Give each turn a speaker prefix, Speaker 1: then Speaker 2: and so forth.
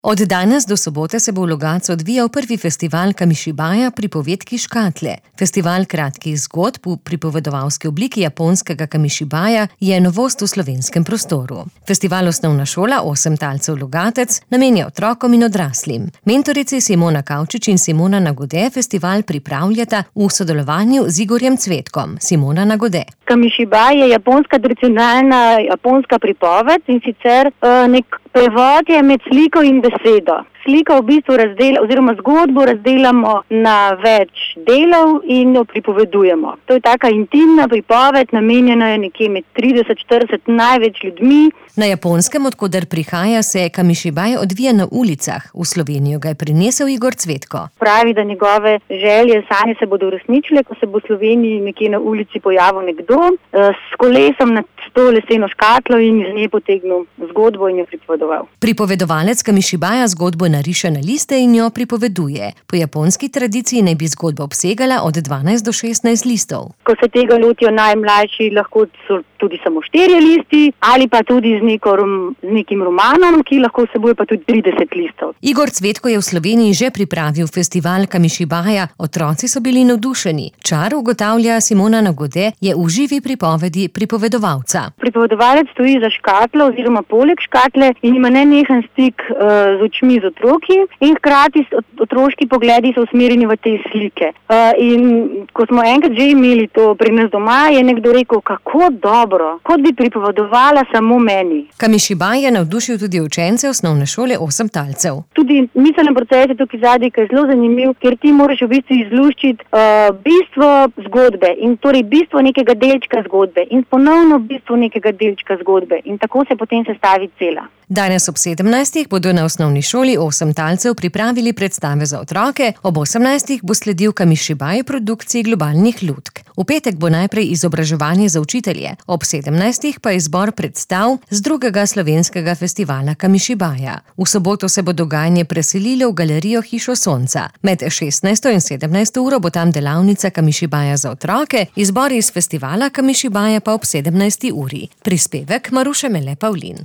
Speaker 1: Od danes do sobote se bo v Logatcu odvijal prvi festival Kamishibaja pripovedki škatle. Festival kratkih zgodb v pripovedovalski obliki japonskega Kamishibaja je novost v slovenskem prostoru. Festival Osnovna šola 8 talcev Logatec namenja otrokom in odraslim. Mentorici Simona Kavčič in Simona Nagode festival pripravljata v sodelovanju z Igorjem Cvetkom. Simona Nagode.
Speaker 2: Kamishibai je japonska tradicionalna japonska pripoved in sicer nek prevod je med sliko in besedo. Sliko v bistvu zgodbo razdelamo na več delov in jo pripovedujemo. To je taka intimna pripoved, namenjena je nekje med 30-40 največ ljudmi.
Speaker 1: Na Japonskem, odkoder prihaja, se Kamishibai odvija na ulicah. V Slovenijo ga je prinesel Igor Cvetko.
Speaker 2: Pravi, da njegove želje, sanje se bodo uresničile, ko se bo v Sloveniji nekje na ulici pojavil nekdo s kolesom nad to leseno škatlo in iz nje potegnil zgodbo in jo pripovedoval.
Speaker 1: Pripovedovalec Kamishibaja zgodbo nariše na liste in jo pripoveduje. Po japonski tradiciji naj bi zgodba obsegala od 12 do 16 listov.
Speaker 2: Ko se tega lotijo najmlajši, lahko so tudi samo 4 listi ali pa tudi z nekim romanom, ki lahko vsebuje pa tudi 30 listov.
Speaker 1: Igor Cvetko je v Sloveniji že pripravil festival Kamishibaja. Otroci so bili navdušeni. Čar, ugotavlja Simona Nagode, je v živi pripovedi pripovedovalca.
Speaker 2: Pripovedovalec stoji za škatlo oziroma poleg škatle in ima nenehen stik z očmi z otroki in hkrati otroški pogledi so usmerjeni v te slike. In ko smo enkrat že imeli to pri nas doma, je nekdo rekel, kako dobro, kot bi pripovedovala samo meni.
Speaker 1: Kamishibai je navdušil tudi učence osnovne šole 8 talcev.
Speaker 2: Tudi miselni proces je tukaj zadaj, ki je zelo zanimiv, ker ti moraš v bistvu izluščiti bistvo zgodbe in torej bistvo nekega delčka zgodbe in ponovno bistvo nekega delčka zgodbe in tako se potem sestavi cela.
Speaker 1: Danes ob 17. bodo na osnovni šoli 8 talcev pripravili predstave za otroke, ob 18. bo sledil Kamishibai produkciji globalnih lutk. V petek bo najprej izobraževanje za učitelje, ob 17. pa izbor predstav z drugega slovenskega festivala Kamishibaja. V soboto se bo dogajanje preselilo v galerijo Hišo sonca. Med 16. in 17. uro bo tam delavnica Kamishibaja za otroke, izbor iz festivala Kamishibaja pa ob 17. uri. Prispevek Maruše Mele Pavlin.